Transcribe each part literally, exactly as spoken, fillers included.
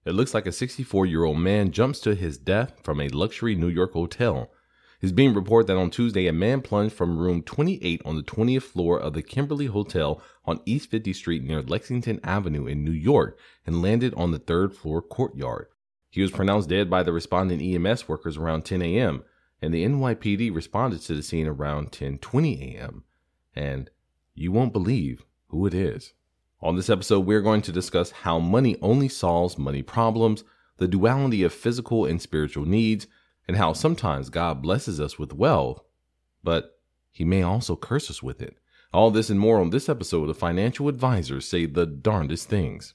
It looks like a sixty-four-year-old man jumps to his death from a luxury New York hotel. It's being reported that on Tuesday, a man plunged from room twenty-eight on the twentieth floor of the Kimberly Hotel on East fiftieth Street near Lexington Avenue in New York and landed on the third floor courtyard. He was pronounced dead by the responding E M S workers around ten a.m., and the N Y P D responded to the scene around ten twenty a.m. And you won't believe who it is. On this episode, we're going to discuss how money only solves money problems, the duality of physical and spiritual needs, and how sometimes God blesses us with wealth, but he may also curse us with it. All this and more on this episode of Financial Advisors Say the Darndest Things.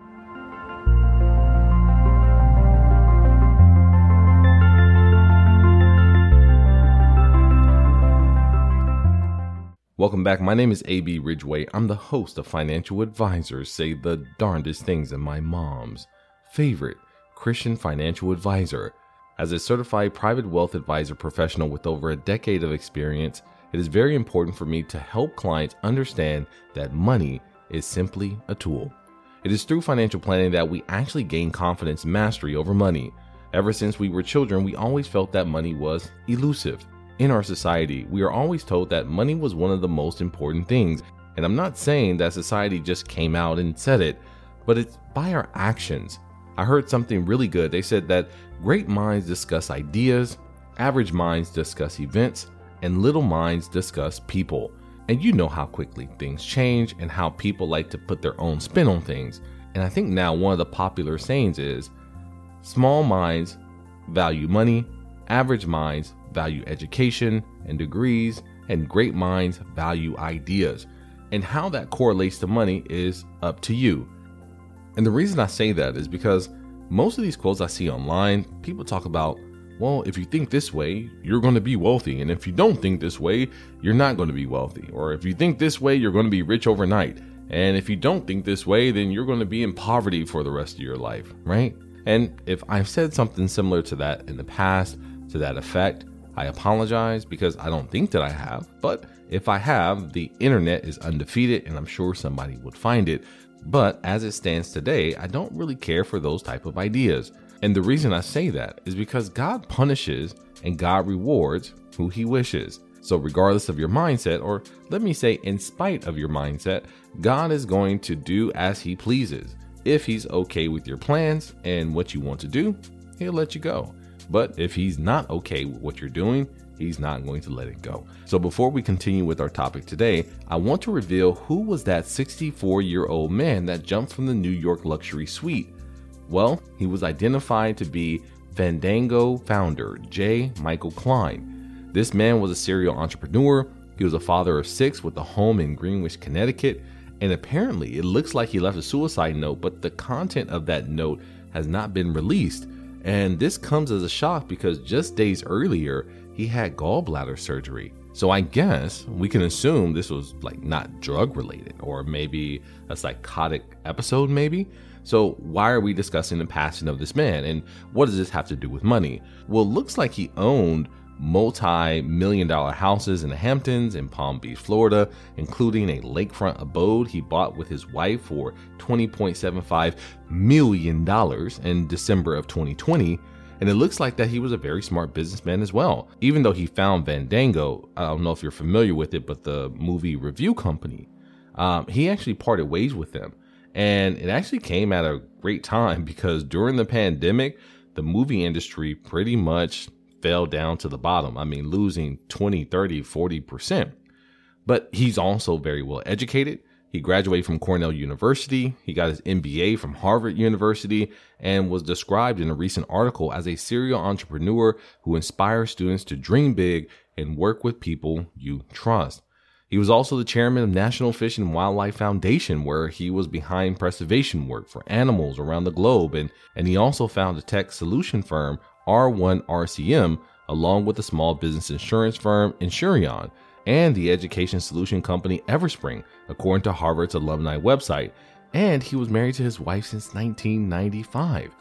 Welcome back. My name is A B Ridgway. I'm the host of Financial Advisors Say the Darndest Things and my mom's favorite Christian financial advisor. As a certified private wealth advisor professional with over a decade of experience, it is very important for me to help clients understand that money is simply a tool. It is through financial planning that we actually gain confidence and mastery over money. Ever since we were children, we always felt that money was elusive. In our society, we are always told that money was one of the most important things. And I'm not saying that society just came out and said it, but it's by our actions. I heard something really good. They said that great minds discuss ideas, average minds discuss events, and little minds discuss people. And you know how quickly things change and how people like to put their own spin on things. And I think now one of the popular sayings is, small minds value money, average minds value education and degrees, and great minds value ideas. And how that correlates to money is up to you. And the reason I say that is because most of these quotes I see online, people talk about, well, if you think this way, you're going to be wealthy. And if you don't think this way, you're not going to be wealthy. Or if you think this way, you're going to be rich overnight. And if you don't think this way, then you're going to be in poverty for the rest of your life, right? And if I've said something similar to that in the past, to that effect, I apologize because I don't think that I have, but if I have, the internet is undefeated and I'm sure somebody would find it. But as it stands today, I don't really care for those type of ideas. And the reason I say that is because God punishes and God rewards who he wishes. So regardless of your mindset, or let me say in spite of your mindset, God is going to do as he pleases. If he's okay with your plans and what you want to do, he'll let you go. But if he's not okay with what you're doing, he's not going to let it go. So before we continue with our topic today, I want to reveal who was that sixty-four-year-old man that jumped from the New York luxury suite. Well, he was identified to be Fandango founder J. Michael Klein. This man was a serial entrepreneur. He was a father of six with a home in Greenwich, Connecticut. And apparently it looks like he left a suicide note, but the content of that note has not been released. And this comes as a shock because just days earlier, he had gallbladder surgery. So I guess we can assume this was like not drug related or maybe a psychotic episode maybe. So why are we discussing the passing of this man? And what does this have to do with money? Well, it looks like he owned multi-million dollar houses in the Hamptons in Palm Beach, Florida, including a lakefront abode he bought with his wife for twenty point seven five million dollars in December of twenty twenty. And it looks like that he was a very smart businessman as well. Even though he found Fandango, I don't know if you're familiar with it, but the movie review company, um, he actually parted ways with them. And it actually came at a great time because during the pandemic, the movie industry pretty much fell down to the bottom. I mean, losing twenty, thirty, forty percent. But he's also very well educated. He graduated from Cornell University. He got his M B A from Harvard University and was described in a recent article as a serial entrepreneur who inspires students to dream big and work with people you trust. He was also the chairman of National Fish and Wildlife Foundation, where he was behind preservation work for animals around the globe. And, and he also founded a tech solution firm, R one R C M, along with the small business insurance firm Insurion and the education solution company Everspring, according to Harvard's alumni website. And he was married to his wife since nineteen ninety-five.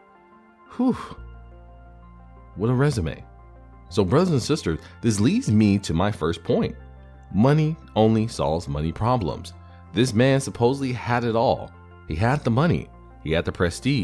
Whew. What a resume. So brothers and sisters, this leads me to my first point. Money only solves money problems. This man supposedly had it all. He had the money. He had the prestige.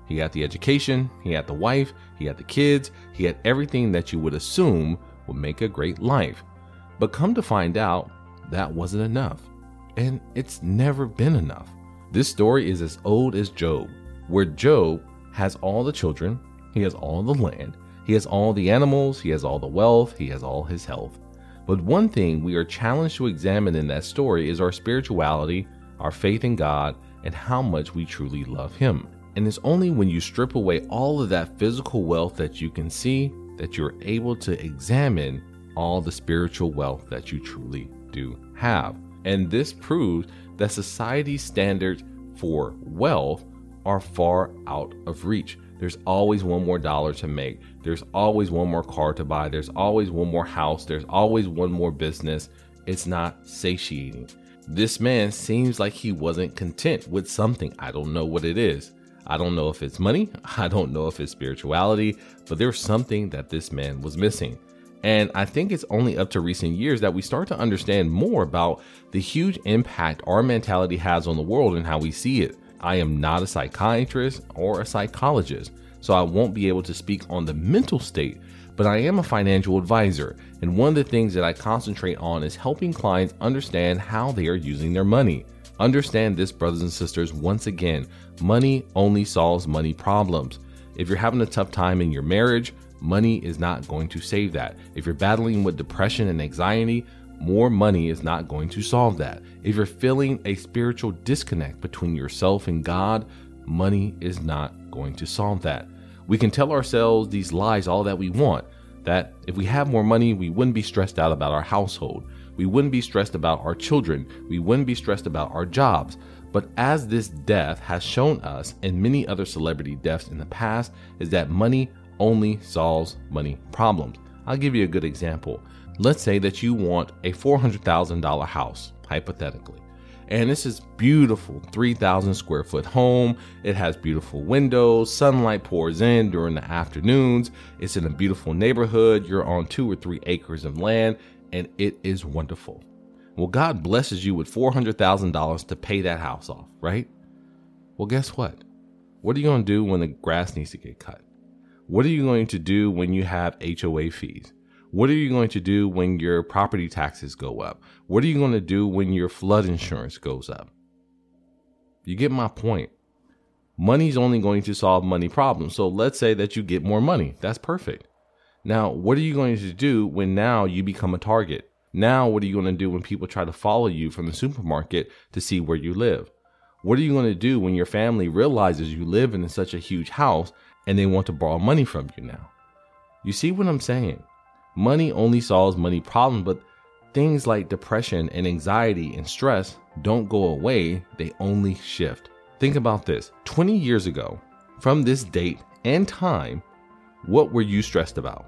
He had the education, he had the wife, he had the kids, he had everything that you would assume would make a great life. But come to find out, that wasn't enough. And it's never been enough. This story is as old as Job, where Job has all the children, he has all the land, he has all the animals, he has all the wealth, he has all his health. But one thing we are challenged to examine in that story is our spirituality, our faith in God, and how much we truly love him. And it's only when you strip away all of that physical wealth that you can see that you're able to examine all the spiritual wealth that you truly do have. And this proves that society's standards for wealth are far out of reach. There's always one more dollar to make. There's always one more car to buy. There's always one more house. There's always one more business. It's not satiating. This man seems like he wasn't content with something. I don't know what it is. I don't know if it's money. I don't know if it's spirituality, but there's something that this man was missing. And I think it's only up to recent years that we start to understand more about the huge impact our mentality has on the world and how we see it. I am not a psychiatrist or a psychologist, so I won't be able to speak on the mental state, but I am a financial advisor. And one of the things that I concentrate on is helping clients understand how they are using their money. Understand this, brothers and sisters, once again, money only solves money problems. If you're having a tough time in your marriage, money is not going to save that. If you're battling with depression and anxiety, more money is not going to solve that. If you're feeling a spiritual disconnect between yourself and God, money is not going to solve that. We can tell ourselves these lies all that we want, that if we have more money, we wouldn't be stressed out about our household. We wouldn't be stressed about our children. We wouldn't be stressed about our jobs. But as this death has shown us, and many other celebrity deaths in the past, is that money only solves money problems. I'll give you a good example. Let's say that you want a four hundred thousand dollars house, hypothetically. And this is beautiful three thousand square foot home. It has beautiful windows. Sunlight pours in during the afternoons. It's in a beautiful neighborhood. You're on two or three acres of land, and it is wonderful. Well, God blesses you with four hundred thousand dollars to pay that house off, right? Well, guess what? What are you going to do when the grass needs to get cut? What are you going to do when you have H O A fees? What are you going to do when your property taxes go up? What are you going to do when your flood insurance goes up? You get my point. Money's only going to solve money problems. So let's say that you get more money. That's perfect. Now, what are you going to do when now you become a target? Now, what are you going to do when people try to follow you from the supermarket to see where you live? What are you going to do when your family realizes you live in such a huge house and they want to borrow money from you now? You see what I'm saying? Money only solves money problems, but things like depression and anxiety and stress don't go away. They only shift. Think about this. twenty years ago, from this date and time, what were you stressed about?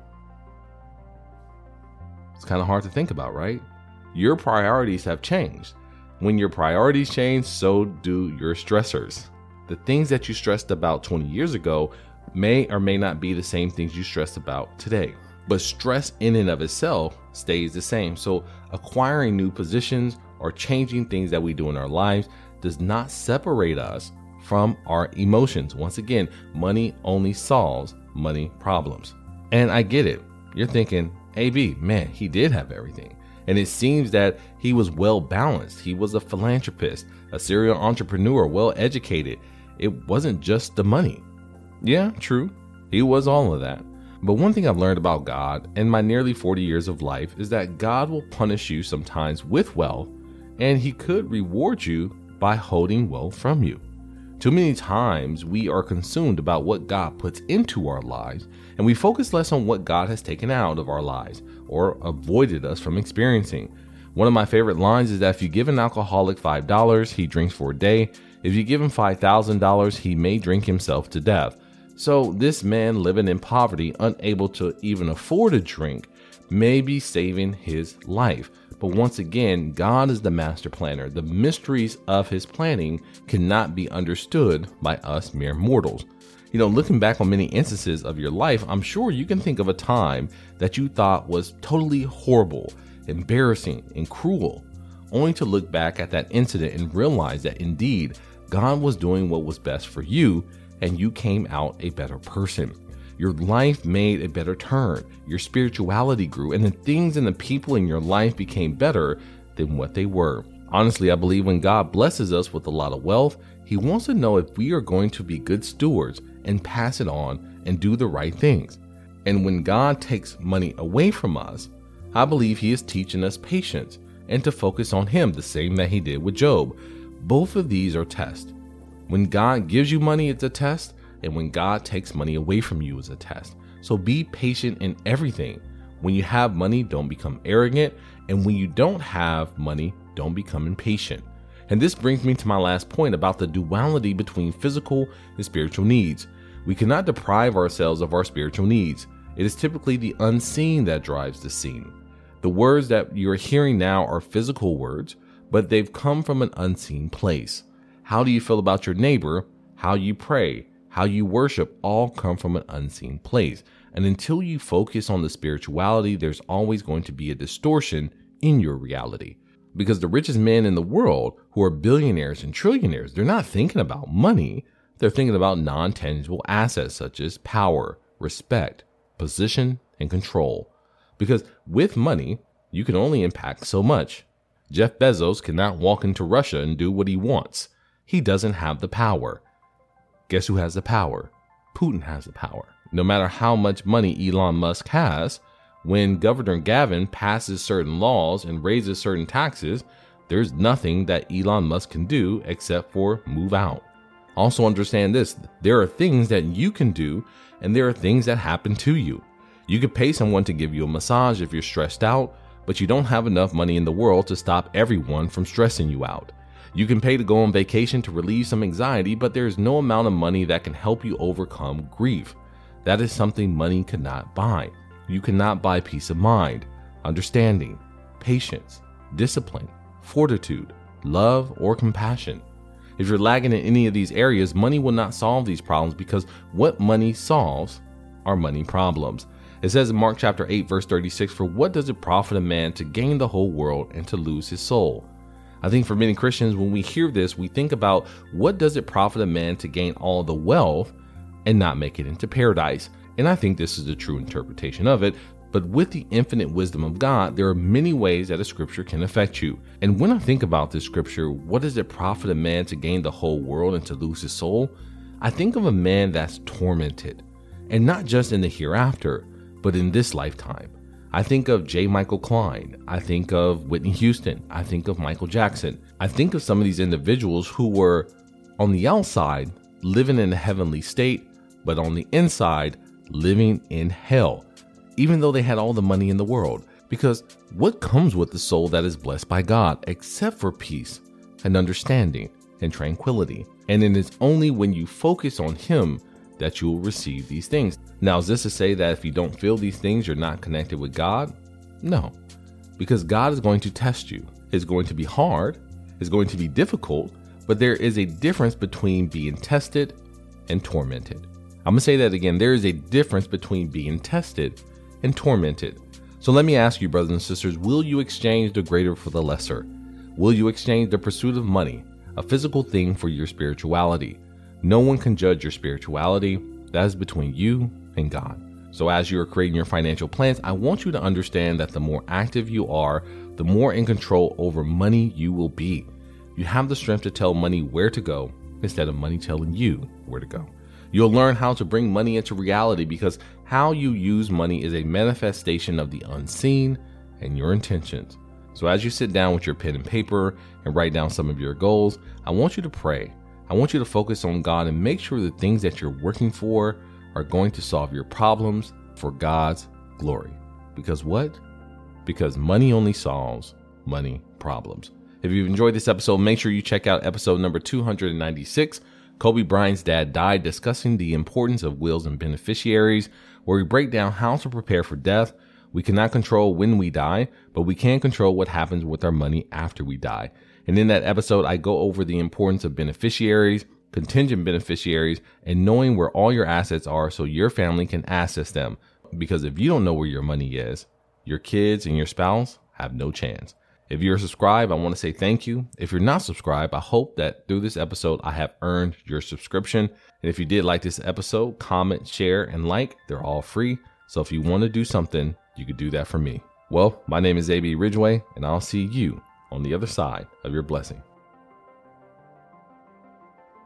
It's kind of hard to think about, right? Your priorities have changed. When your priorities change, so do your stressors. The things that you stressed about twenty years ago may or may not be the same things you stressed about today. But stress in and of itself stays the same. So acquiring new positions or changing things that we do in our lives does not separate us from our emotions. Once again, money only solves money problems. And I get it. You're thinking, A B, man, he did have everything. And it seems that he was well balanced. He was a philanthropist, a serial entrepreneur, well educated. It wasn't just the money. Yeah, true. He was all of that. But one thing I've learned about God in my nearly forty years of life is that God will punish you sometimes with wealth, and he could reward you by holding wealth from you. Too many times we are consumed about what God puts into our lives, and we focus less on what God has taken out of our lives or avoided us from experiencing. One of my favorite lines is that if you give an alcoholic five dollars, he drinks for a day. If you give him five thousand dollars, he may drink himself to death. So this man living in poverty, unable to even afford a drink, may be saving his life. But once again, God is the master planner. The mysteries of his planning cannot be understood by us mere mortals. You know, looking back on many instances of your life, I'm sure you can think of a time that you thought was totally horrible, embarrassing, and cruel, only to look back at that incident and realize that indeed God was doing what was best for you, and you came out a better person. Your life made a better turn. Your spirituality grew, and the things and the people in your life became better than what they were. Honestly, I believe when God blesses us with a lot of wealth, He wants to know if we are going to be good stewards and pass it on and do the right things. And when God takes money away from us, I believe He is teaching us patience and to focus on Him, the same that He did with Job. Both of these are tests. When God gives you money, it's a test, and when God takes money away from you, it's a test. So be patient in everything. When you have money, don't become arrogant, and when you don't have money, don't become impatient. And this brings me to my last point about the duality between physical and spiritual needs. We cannot deprive ourselves of our spiritual needs. It is typically the unseen that drives the seen. The words that you're hearing now are physical words, but they've come from an unseen place. How do you feel about your neighbor? How you pray, how you worship, all come from an unseen place. And until you focus on the spirituality, there's always going to be a distortion in your reality. Because the richest men in the world, who are billionaires and trillionaires, they're not thinking about money. They're thinking about non-tangible assets such as power, respect, position, and control. Because with money, you can only impact so much. Jeff Bezos cannot walk into Russia and do what he wants. He doesn't have the power. Guess who has the power? Putin has the power. No matter how much money Elon Musk has, when Governor Gavin passes certain laws and raises certain taxes, there's nothing that Elon Musk can do except for move out. Also understand this, there are things that you can do and there are things that happen to you. You could pay someone to give you a massage if you're stressed out, but you don't have enough money in the world to stop everyone from stressing you out. You can pay to go on vacation to relieve some anxiety, but there is no amount of money that can help you overcome grief. That is something money cannot buy. You cannot buy peace of mind, understanding, patience, discipline, fortitude, love, or compassion. If you're lagging in any of these areas, money will not solve these problems, because what money solves are money problems. It says in Mark chapter eight, verse thirty-six, "For what does it profit a man to gain the whole world and to lose his soul?" I think for many Christians, when we hear this, we think about what does it profit a man to gain all the wealth and not make it into paradise. And I think this is the true interpretation of it. But with the infinite wisdom of God, there are many ways that a scripture can affect you. And when I think about this scripture, what does it profit a man to gain the whole world and to lose his soul? I think of a man that's tormented, and not just in the hereafter, but in this lifetime. I think of J. Michael Klein. I think of Whitney Houston. I think of Michael Jackson. I think of some of these individuals who were on the outside living in a heavenly state, but on the inside living in hell, even though they had all the money in the world. Because what comes with the soul that is blessed by God except for peace and understanding and tranquility? And it is only when you focus on Him that you will receive these things. Now, is this to say that if you don't feel these things, you're not connected with God? No, because God is going to test you. It's going to be hard. It's going to be difficult, but there is a difference between being tested and tormented. I'm going to say that again. There is a difference between being tested and tormented. So let me ask you, brothers and sisters, will you exchange the greater for the lesser? Will you exchange the pursuit of money, a physical thing, for your spirituality? No one can judge your spirituality. That is between you and God. So as you are creating your financial plans, I want you to understand that the more active you are, the more in control over money you will be. You have the strength to tell money where to go instead of money telling you where to go. You'll learn how to bring money into reality, because how you use money is a manifestation of the unseen and your intentions. So as you sit down with your pen and paper and write down some of your goals, I want you to pray. I want you to focus on God and make sure the things that you're working for are going to solve your problems for God's glory. Because what? Because money only solves money problems. If you've enjoyed this episode, make sure you check out episode number two hundred ninety-six. Kobe Bryant's dad died, discussing the importance of wills and beneficiaries, where we break down how to prepare for death. We cannot control when we die, but we can control what happens with our money after we die. And in that episode, I go over the importance of beneficiaries, contingent beneficiaries, and knowing where all your assets are so your family can access them. Because if you don't know where your money is, your kids and your spouse have no chance. If you're subscribed, I want to say thank you. If you're not subscribed, I hope that through this episode, I have earned your subscription. And if you did like this episode, comment, share, and like. They're all free. So if you want to do something, you could do that for me. Well, my name is A B Ridgeway, and I'll see you on the other side of your blessing.